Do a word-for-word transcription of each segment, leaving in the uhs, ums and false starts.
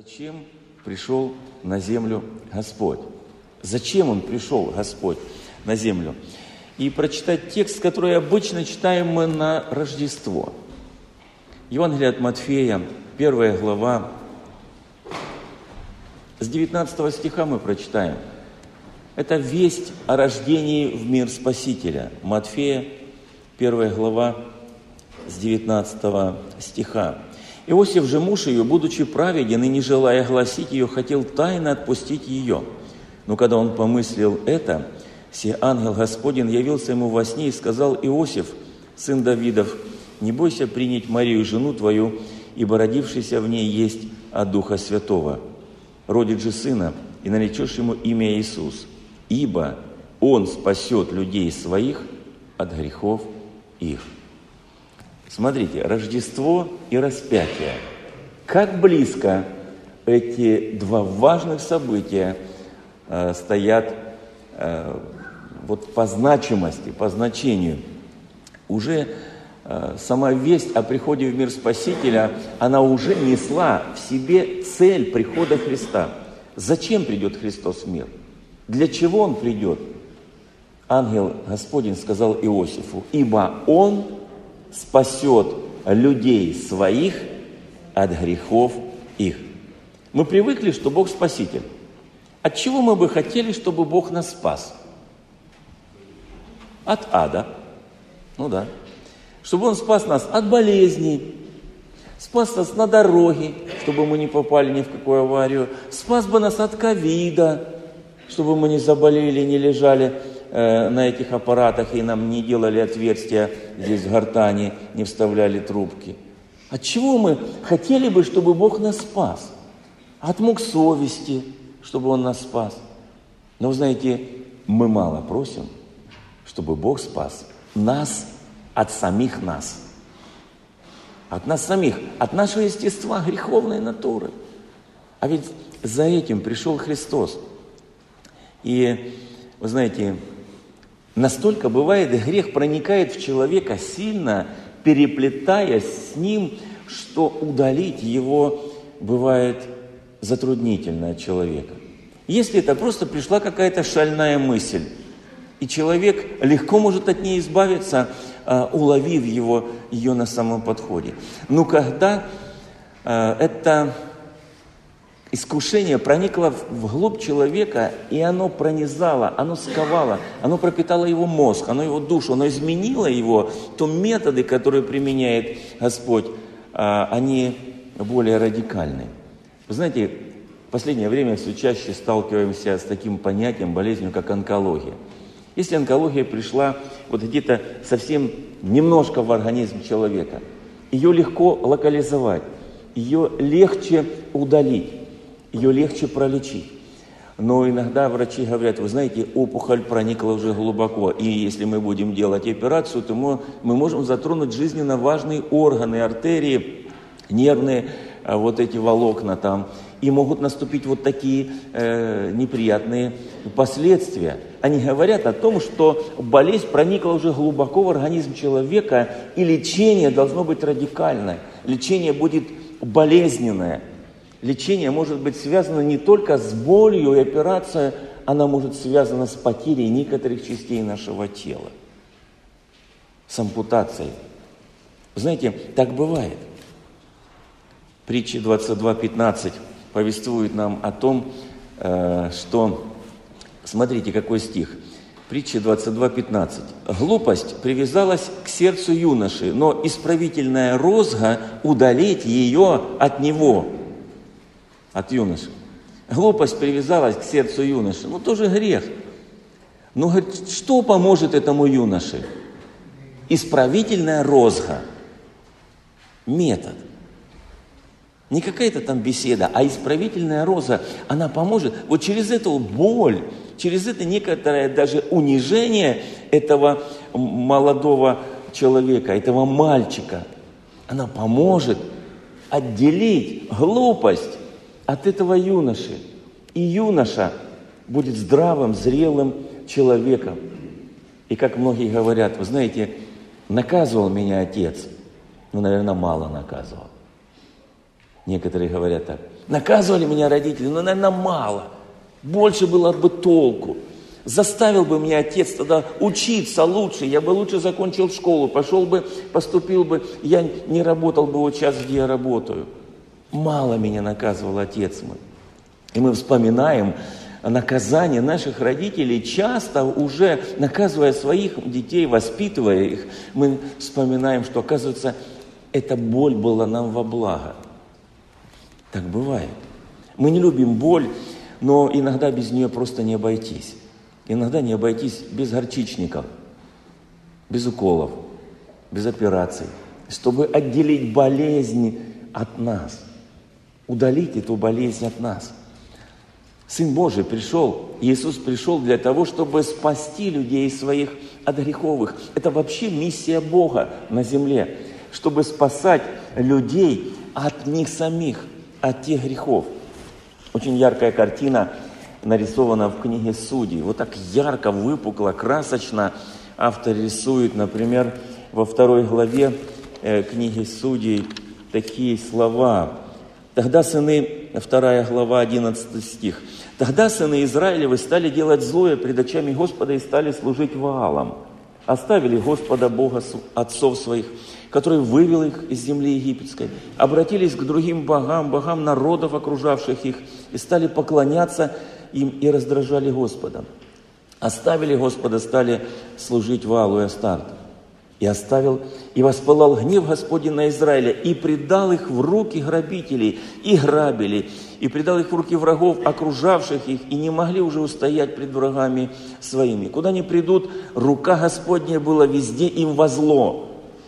Зачем пришел на землю Господь? Зачем Он пришел, Господь, на землю? И прочитать текст, который обычно читаем мы на Рождество. Евангелие от Матфея, первая глава, с девятнадцатого стиха мы прочитаем. Это весть о рождении в мир Спасителя. Матфея, первая глава, с девятнадцатого стиха. Иосиф же, муж ее, будучи праведен и не желая гласить ее, хотел тайно отпустить ее. Но когда он помыслил это, се ангел Господень явился ему во сне и сказал: Иосиф, сын Давидов, не бойся принять Марию, жену твою, ибо родившийся в ней есть от Духа Святого. Родит же сына, и наречешь ему имя Иисус, ибо он спасет людей своих от грехов их. Смотрите, Рождество и распятие. Как близко эти два важных события э, стоят э, вот по значимости, по значению. Уже э, сама весть о приходе в мир Спасителя, она уже несла в себе цель прихода Христа. Зачем придет Христос в мир? Для чего Он придет? Ангел Господень сказал Иосифу: ибо Он спасет людей своих от грехов их. Мы привыкли, что Бог спаситель. От чего мы бы хотели, чтобы Бог нас спас? От ада. Ну да. Чтобы Он спас нас от болезней, спас нас на дороге, чтобы мы не попали ни в какую аварию, спас бы нас от ковида, чтобы мы не заболели, не лежали э, на этих аппаратах и нам не делали отверстия здесь в гортани, не вставляли трубки. От чего мы хотели бы, чтобы Бог нас спас? От мук совести, чтобы Он нас спас. Но вы знаете, мы мало просим, чтобы Бог спас нас от самих нас. От нас самих, от нашего естества, греховной натуры. А ведь за этим пришел Христос. И, вы знаете, настолько бывает, грех проникает в человека сильно, переплетаясь с ним, что удалить его бывает затруднительно от человека. Если это просто пришла какая-то шальная мысль, и человек легко может от ней избавиться, уловив его, ее на самом подходе. Но когда это искушение проникло вглубь человека, и оно пронизало, оно сковало, оно пропитало его мозг, оно его душу, оно изменило его, то методы, которые применяет Господь, они более радикальны. Вы знаете, в последнее время все чаще сталкиваемся с таким понятием, болезнью, как онкология. Если онкология пришла вот где-то совсем немножко в организм человека, ее легко локализовать, ее легче удалить, ее легче пролечить. Но иногда врачи говорят: вы знаете, опухоль проникла уже глубоко, и если мы будем делать операцию, то мы, мы можем затронуть жизненно важные органы, артерии, нервные, вот эти волокна там, и могут наступить вот такие э, неприятные последствия. Они говорят о том, что болезнь проникла уже глубоко в организм человека, и лечение должно быть радикальное, лечение будет болезненное. Лечение может быть связано не только с болью, и операция, она может связана с потерей некоторых частей нашего тела, с ампутацией. Знаете, так бывает. Притча двадцать два пятнадцать повествует нам о том, что, смотрите, какой стих. Притча двадцать два пятнадцать. «Глупость привязалась к сердцу юноши, но исправительная розга удалить ее от него». От юноши. Глупость привязалась к сердцу юноши. Ну, тоже грех. Но, говорит, что поможет этому юноше? Исправительная розга. Метод. Не какая-то там беседа, а исправительная роза, она поможет. Вот через эту боль, через это некоторое даже унижение этого молодого человека, этого мальчика, она поможет отделить глупость от этого юноши. И юноша будет здравым, зрелым человеком. И как многие говорят, вы знаете, наказывал меня отец, ну, наверное, мало наказывал. Некоторые говорят так: Наказывали меня родители, но, наверное, мало. Больше было бы толку. Заставил бы меня отец тогда учиться лучше, я бы лучше закончил школу, пошел бы, поступил бы, я не работал бы вот сейчас, где я работаю. Мало меня наказывал отец мой. И мы вспоминаем наказание наших родителей, часто уже наказывая своих детей, воспитывая их, мы вспоминаем, что, оказывается, эта боль была нам во благо. Так бывает. Мы не любим боль, но иногда без нее просто не обойтись. Иногда не обойтись без горчичников, без уколов, без операций, чтобы отделить болезнь от нас, удалить эту болезнь от нас. Сын Божий пришел, Иисус пришел для того, чтобы спасти людей своих от греховых. Это вообще миссия Бога на земле, чтобы спасать людей от них самих, от тех грехов. Очень яркая картина нарисована в книге Судей. Вот так ярко, выпукло, красочно автор рисует, например, во второй главе э, книги Судей такие слова. Тогда сыны, вторая глава, одиннадцатый стих. Тогда сыны Израилевы стали делать злое пред очами Господа и стали служить Ваалам. Оставили Господа Бога отцов своих, который вывел их из земли египетской, обратились к другим богам, богам народов, окружавших их, и стали поклоняться им и раздражали Господа. Оставили Господа, стали служить Ваалу и Астарту. И оставил, и воспылал гнев Господень на Израиля, и предал их в руки грабителей, и грабили, и предал их в руки врагов, окружавших их, и не могли уже устоять пред врагами своими. Куда ни придут, рука Господня была везде им во зло.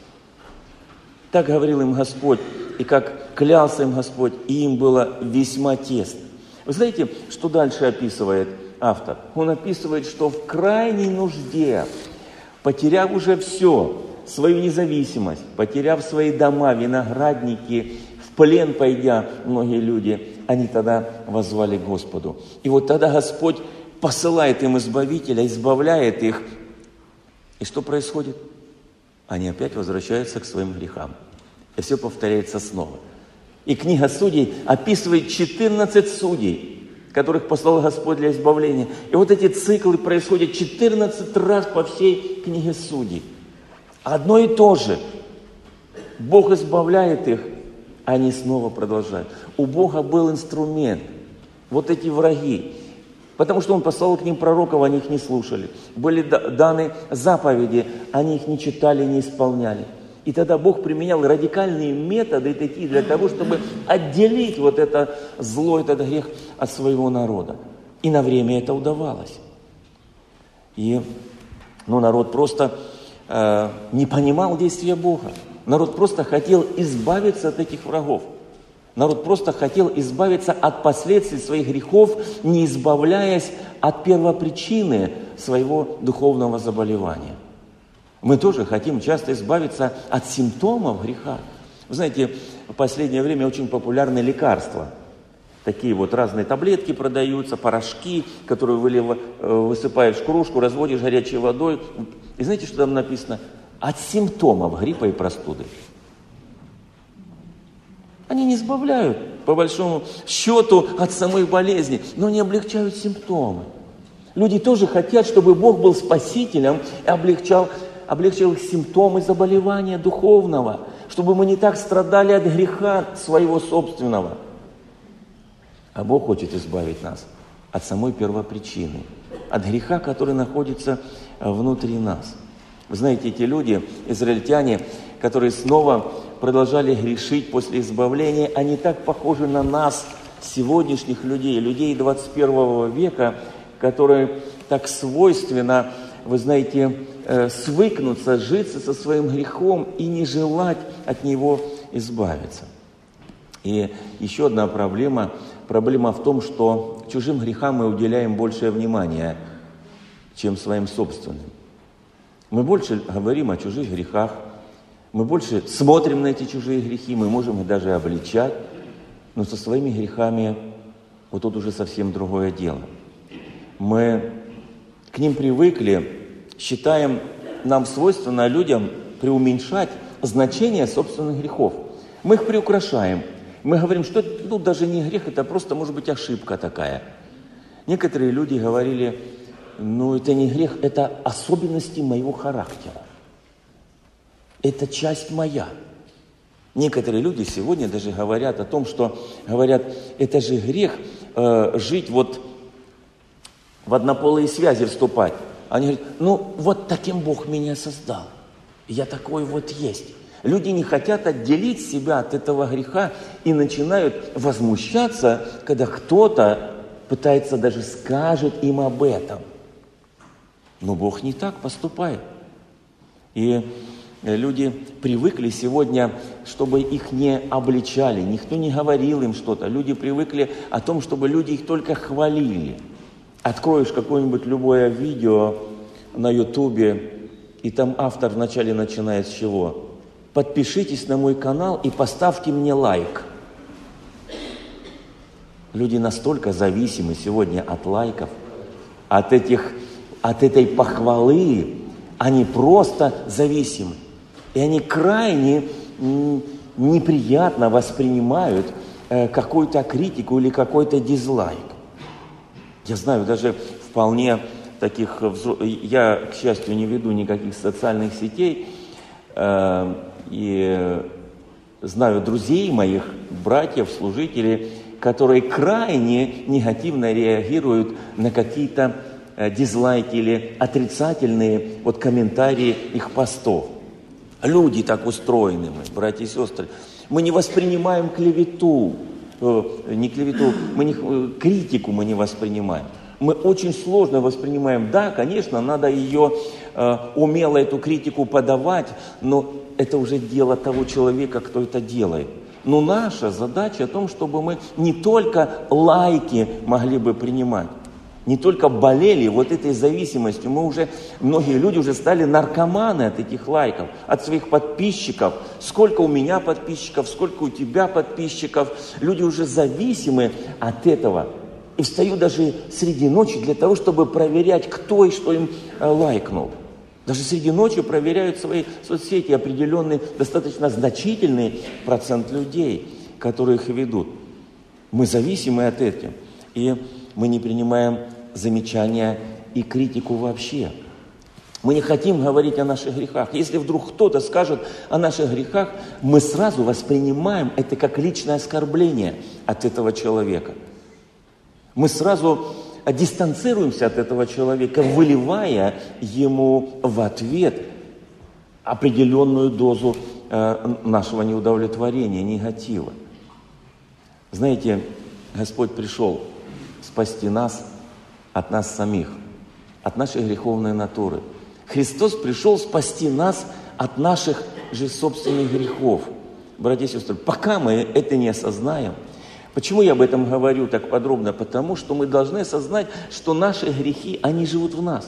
Так говорил им Господь, и как клялся им Господь, и им было весьма тесно. Вы знаете, что дальше описывает автор? Он описывает, что в крайней нужде, потеряв уже все, свою независимость, потеряв свои дома, виноградники, в плен пойдя многие люди, они тогда воззвали к Господу. И вот тогда Господь посылает им избавителя, избавляет их. И что происходит? Они опять возвращаются к своим грехам. И все повторяется снова. И книга Судей описывает четырнадцать судей, которых послал Господь для избавления. И вот эти циклы происходят четырнадцать раз по всей книге Судей. Одно и то же. Бог избавляет их, а они снова продолжают. У Бога был инструмент. Вот эти враги. Потому что Он послал к ним пророков, они их не слушали. Были даны заповеди, они их не читали, не исполняли. И тогда Бог применял радикальные методы такие для того, чтобы отделить вот это зло, этот грех от своего народа. И на время это удавалось. И ну, народ просто э, не понимал действия Бога. Народ просто хотел избавиться от этих врагов. Народ просто хотел избавиться от последствий своих грехов, не избавляясь от первопричины своего духовного заболевания. Мы тоже хотим часто избавиться от симптомов греха. Вы знаете, в последнее время очень популярны лекарства. Такие вот разные таблетки продаются, порошки, которые вылив... высыпаешь в кружку, разводишь горячей водой. И знаете, что там написано? От симптомов гриппа и простуды. Они не избавляют, по большому счету, от самой болезни, но не облегчают симптомы. Люди тоже хотят, чтобы Бог был спасителем и облегчал, облегчил их симптомы заболевания духовного, чтобы мы не так страдали от греха своего собственного. А Бог хочет избавить нас от самой первопричины, от греха, который находится внутри нас. Вы знаете, эти люди, израильтяне, которые снова продолжали грешить после избавления, они так похожи на нас, сегодняшних людей, людей двадцать первого века, которые так свойственно, вы знаете, свыкнуться, житься со своим грехом и не желать от него избавиться. И еще одна проблема, проблема в том, что чужим грехам мы уделяем большее внимание, чем своим собственным. Мы больше говорим о чужих грехах, мы больше смотрим на эти чужие грехи, мы можем их даже обличать, но со своими грехами вот тут уже совсем другое дело. Мы к ним привыкли, считаем, нам свойственно людям преуменьшать значение собственных грехов. Мы их приукрашаем. Мы говорим, что это ну, даже не грех, это просто, может быть, ошибка такая. Некоторые люди говорили, ну это не грех, это особенности моего характера. Это часть моя. Некоторые люди сегодня даже говорят о том, что, говорят, это же грех э, жить вот в однополые связи вступать. Они говорят, ну вот таким Бог меня создал. Я такой вот есть. Люди не хотят отделить себя от этого греха и начинают возмущаться, когда кто-то пытается даже скажет им об этом. Но Бог не так поступает. И люди привыкли сегодня, чтобы их не обличали, никто не говорил им что-то. Люди привыкли о том, чтобы люди их только хвалили. Откроешь какое-нибудь любое видео на Ютубе, и там автор вначале начинает с чего? Подпишитесь на мой канал и поставьте мне лайк. Люди настолько зависимы сегодня от лайков, от, этих, от этой похвалы, они просто зависимы. И они крайне неприятно воспринимают какую-то критику или какой-то дизлайк. Я знаю, даже вполне таких... Я, к счастью, не веду никаких социальных сетей, э, и знаю друзей моих, братьев, служителей, которые крайне негативно реагируют на какие-то э, дизлайки или отрицательные вот, комментарии их постов. Люди так устроены, мы, братья и сестры. Мы не воспринимаем клевету, э, не клевету, мы не, э, критику мы не воспринимаем. Мы очень сложно воспринимаем. Да, конечно, надо ее э, умело эту критику подавать, но это уже дело того человека, кто это делает. Но наша задача о том, чтобы мы не только лайки могли бы принимать, не только болели вот этой зависимостью. Мы уже, многие люди уже стали наркоманы от этих лайков, от своих подписчиков. Сколько у меня подписчиков, сколько у тебя подписчиков. Люди уже зависимы от этого. И встаю даже среди ночи для того, чтобы проверять, кто и что им э, лайкнул. Даже среди ночи проверяют свои соцсети определенный, достаточно значительный процент людей, которые их ведут. Мы зависимы от этого. И мы не принимаем замечания и критику вообще. Мы не хотим говорить о наших грехах. Если вдруг кто-то скажет о наших грехах, мы сразу воспринимаем это как личное оскорбление от этого человека. Мы сразу дистанцируемся от этого человека, выливая ему в ответ определенную дозу э, нашего неудовлетворения, негатива. Знаете, Господь пришел спасти нас от нас самих, от нашей греховной натуры. Христос пришел спасти нас от наших же собственных грехов. Братья и сестры, пока мы это не осознаем, почему я об этом говорю так подробно? Потому что мы должны осознать, что наши грехи, они живут в нас.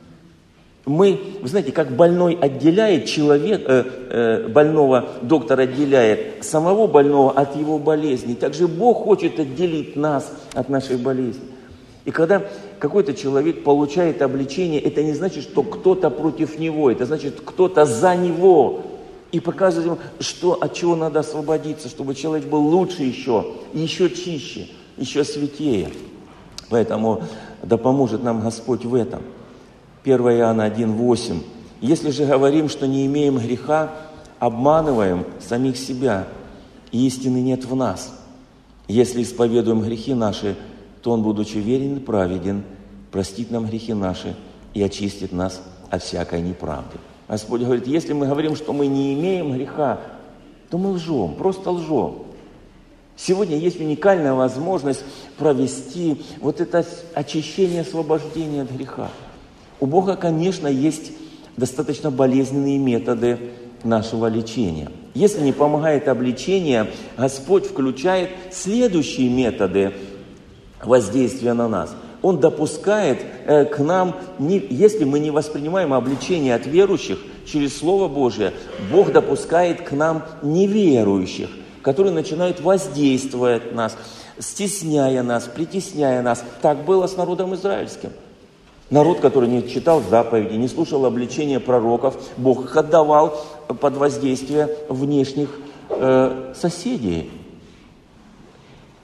Мы, вы знаете, как больной отделяет человека, э, э, больного доктор отделяет самого больного от его болезни, также Бог хочет отделить нас от нашей болезни. И когда какой-то человек получает обличение, это не значит, что кто-то против него, это значит, кто-то за него. И показывает ему, что, от чего надо освободиться, чтобы человек был лучше еще, еще чище, еще святее. Поэтому да поможет нам Господь в этом. первое Иоанна один восемь. Если же говорим, что не имеем греха, обманываем самих себя, и истины нет в нас. Если исповедуем грехи наши, то Он, будучи верен и праведен, простит нам грехи наши и очистит нас от всякой неправды. Господь говорит, если мы говорим, что мы не имеем греха, то мы лжем, просто лжем. Сегодня есть уникальная возможность провести вот это очищение, освобождение от греха. У Бога, конечно, есть достаточно болезненные методы нашего лечения. Если не помогает обличение, Господь включает следующие методы воздействия на нас. Он допускает э, к нам, не, если мы не воспринимаем обличение от верующих через Слово Божие, Бог допускает к нам неверующих, которые начинают воздействовать на нас, стесняя нас, притесняя нас. Так было с народом израильским. Народ, который не читал заповеди, не слушал обличения пророков, Бог их отдавал под воздействие внешних э, соседей.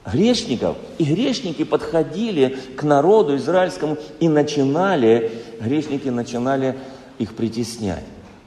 грешников. И грешники подходили к народу израильскому и начинали, грешники начинали их притеснять.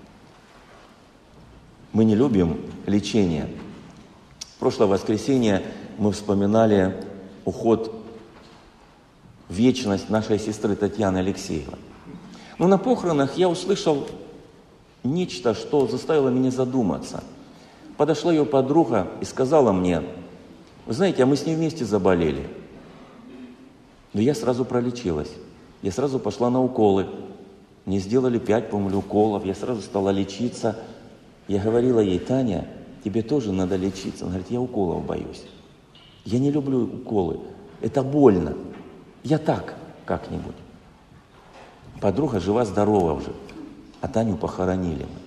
Мы не любим лечение. В прошлое воскресенье мы вспоминали уход в вечность нашей сестры Татьяны Алексеевой. Но на похоронах я услышал нечто, что заставило меня задуматься. Подошла ее подруга и сказала мне: вы знаете, а мы с ней вместе заболели. Но я сразу пролечилась. Я сразу пошла на уколы. Мне сделали пять, по-моему, уколов. Я сразу стала лечиться. Я говорила ей: Таня, тебе тоже надо лечиться. Она говорит: я уколов боюсь. Я не люблю уколы. Это больно. Я так как-нибудь. Подруга жива-здорова уже. А Таню похоронили мы.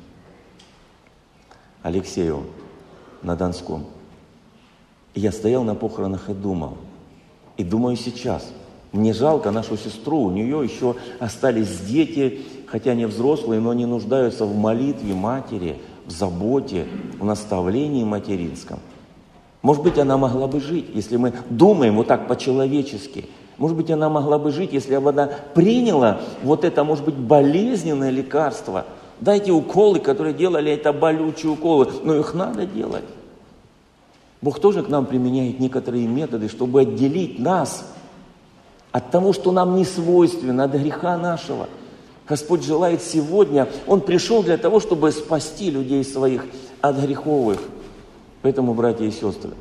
Алексею на Донском. И я стоял на похоронах и думал. И думаю сейчас. Мне жалко нашу сестру. У нее еще остались дети, хотя они взрослые, но они нуждаются в молитве матери, в заботе, в наставлении материнском. Может быть, она могла бы жить, если мы думаем вот так по-человечески. Может быть, она могла бы жить, если бы она приняла вот это, может быть, болезненное лекарство. Дайте уколы, которые делали, это болючие уколы, но их надо делать. Бог тоже к нам применяет некоторые методы, чтобы отделить нас от того, что нам не свойственно, от греха нашего. Господь желает сегодня, Он пришел для того, чтобы спасти людей своих от греховых. Поэтому, братья и сестры,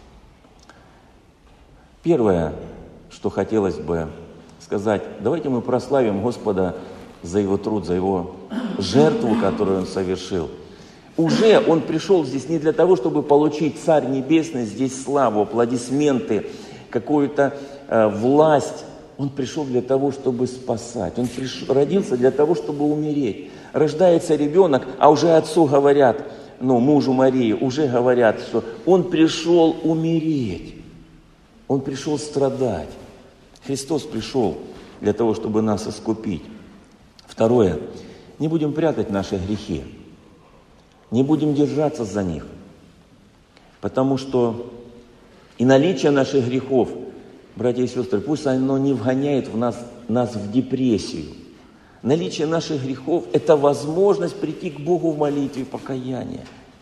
первое, что хотелось бы сказать, давайте мы прославим Господа за Его труд, за Его жертву, которую Он совершил. Уже Он пришел здесь не для того, чтобы получить Царь Небесный, здесь славу, аплодисменты, какую-то э, власть. Он пришел для того, чтобы спасать. Он пришел, родился для того, чтобы умереть. Рождается ребенок, а уже отцу говорят, ну, мужу Марии, уже говорят, что Он пришел умереть. Он пришел страдать. Христос пришел для того, чтобы нас искупить. Второе. Не будем прятать наши грехи. Не будем держаться за них. Потому что и наличие наших грехов, братья и сестры, пусть оно не вгоняет в нас, нас в депрессию. Наличие наших грехов – это возможность прийти к Богу в молитве покаяния.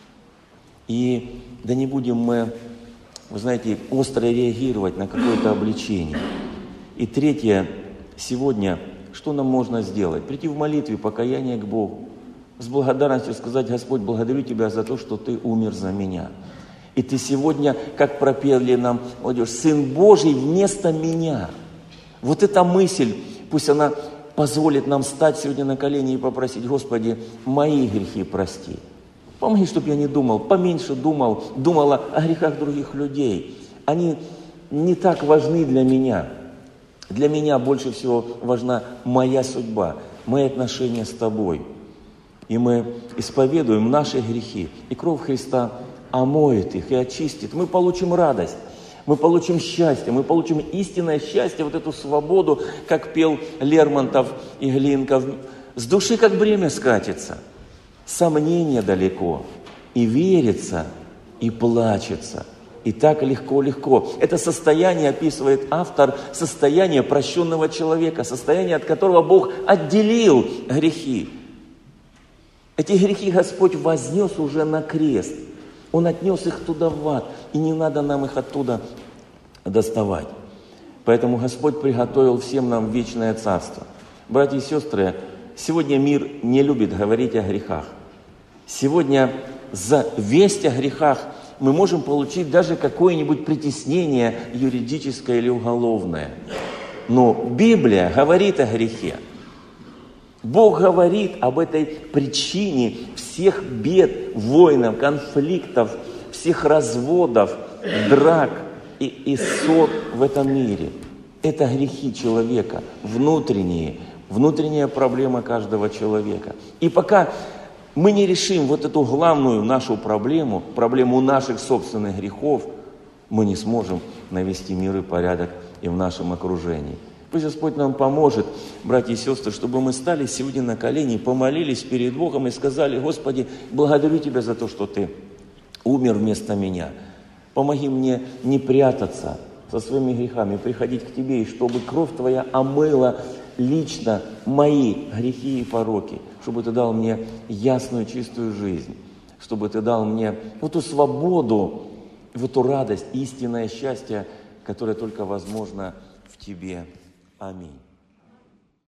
И да не будем мы, вы знаете, остро реагировать на какое-то обличение. И третье, сегодня, что нам можно сделать? Прийти в молитве покаяния к Богу. С благодарностью сказать: Господь, благодарю Тебя за то, что Ты умер за меня. И Ты сегодня, как пропели нам молодежь, Сын Божий вместо меня. Вот эта мысль, пусть она позволит нам стать сегодня на колени и попросить: Господи, мои грехи прости. Помоги, чтобы я не думал, поменьше думал, думала о грехах других людей. Они не так важны для меня. Для меня больше всего важна моя судьба, мои отношения с Тобой. И мы исповедуем наши грехи, и кровь Христа омоет их и очистит. Мы получим радость, мы получим счастье, мы получим истинное счастье, вот эту свободу, как пел Лермонтов и Глинка. С души как бремя скатится, сомнения далеко, и верится, и плачется. И так легко-легко. Это состояние описывает автор, состояние прощенного человека, состояние, от которого Бог отделил грехи. Эти грехи Господь вознес уже на крест. Он отнес их туда в ад, и не надо нам их оттуда доставать. Поэтому Господь приготовил всем нам вечное царство. Братья и сестры, сегодня мир не любит говорить о грехах. Сегодня за весть о грехах мы можем получить даже какое-нибудь притеснение юридическое или уголовное. Но Библия говорит о грехе. Бог говорит об этой причине всех бед, войн, конфликтов, всех разводов, драк и, и ссор в этом мире. Это грехи человека, внутренние, внутренняя проблема каждого человека. И пока мы не решим вот эту главную нашу проблему, проблему наших собственных грехов, мы не сможем навести мир и порядок и в нашем окружении. Пусть Господь нам поможет, братья и сестры, чтобы мы стали сегодня на колени, помолились перед Богом и сказали: Господи, благодарю Тебя за то, что Ты умер вместо меня. Помоги мне не прятаться со своими грехами, приходить к Тебе, и чтобы кровь Твоя омыла лично мои грехи и пороки, чтобы Ты дал мне ясную, чистую жизнь, чтобы Ты дал мне вот эту свободу, вот эту радость, истинное счастье, которое только возможно в Тебе. Аминь.